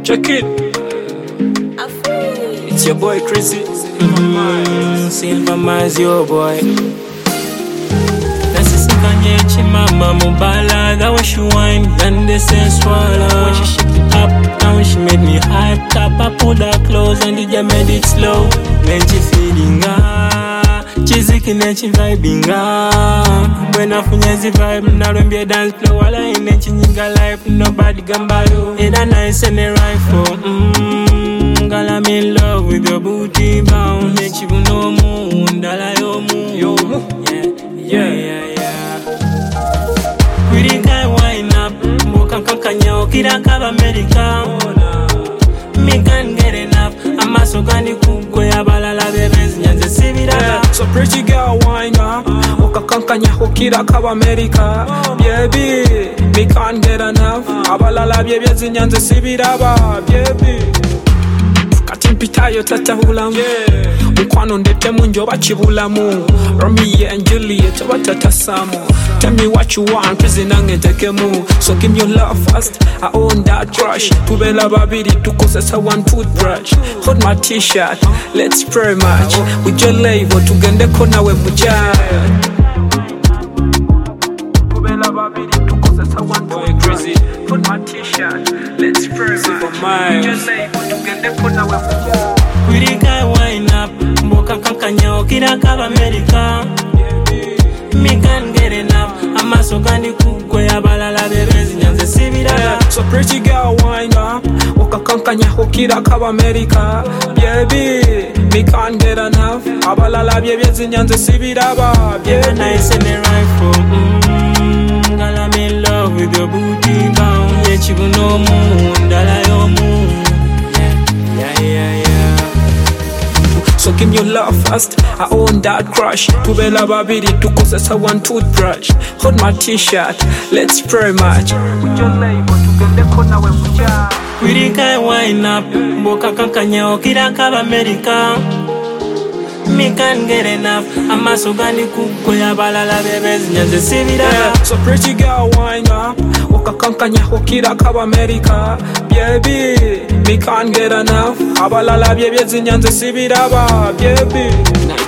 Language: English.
Check it. It's your boy Chrissy. Silver Mars, your boy. Nasisikanye chimama mubala. That when she wine, then they say swallow. When she shake it up, now she made me hype. Top, I pulled her clothes and DJ made it slow. Then she feeling chiziki nechi vibing when I funyezi vibe narembia dance flow wala inechi nyinga life nobody gambaro it a nice and a rifle girl I'm in love with your booty bounce nechi buno mu ndala yo mu yeah pretty guy wine up moka kankanya okira kaba America me can't get enough I'm a so gani kugwe abalala bebezi nyanze sibira so pretty girl wine up okakankanya hokira kaba America baby me can't get enough abalala bebezi nyanze sibira baby katimpitayo tatahulamu Ukwano ndete munjo bachibulamu Romeo and Juliet batatasamu Tell me what you want crazy nange tekemu So give me your love first I own that crush Tubela babiri tukozesa one toothbrush Hold my t-shirt Let's pray much With your label tugende kona we mujaya Tubela babiri tukozesa one toothbrush Hold my t-shirt Let's pray much With your label tugende kona we mujaya Pretty guy wine up Mboka kankanya okira kaba America Me can't get enough I'm a so gani kugwe abalala bebezi nyanze sibira So pretty girl wine up Okakankanya okira kaba America Baby Me can't get enough Abalala bebezi nyanze sibira baby nice and a rifle Girl I'm in love with your booty bounce Yechibuno mu ndala yo mu Yeah So give me your love first, I own that crush Tubela babiri tukozesa one toothbrush Hold my t-shirt, let's pray much With your label tugende kona we muja Pretty guy wine up Mboka kankanya okira kaba America Me can't get enough I'm a so gani kugwe abalala bebezi nyanze sibira So pretty girl wine up Okakankanya okira kaba America Baby Me can't get enough Abalala bebezi nyanze sibira baby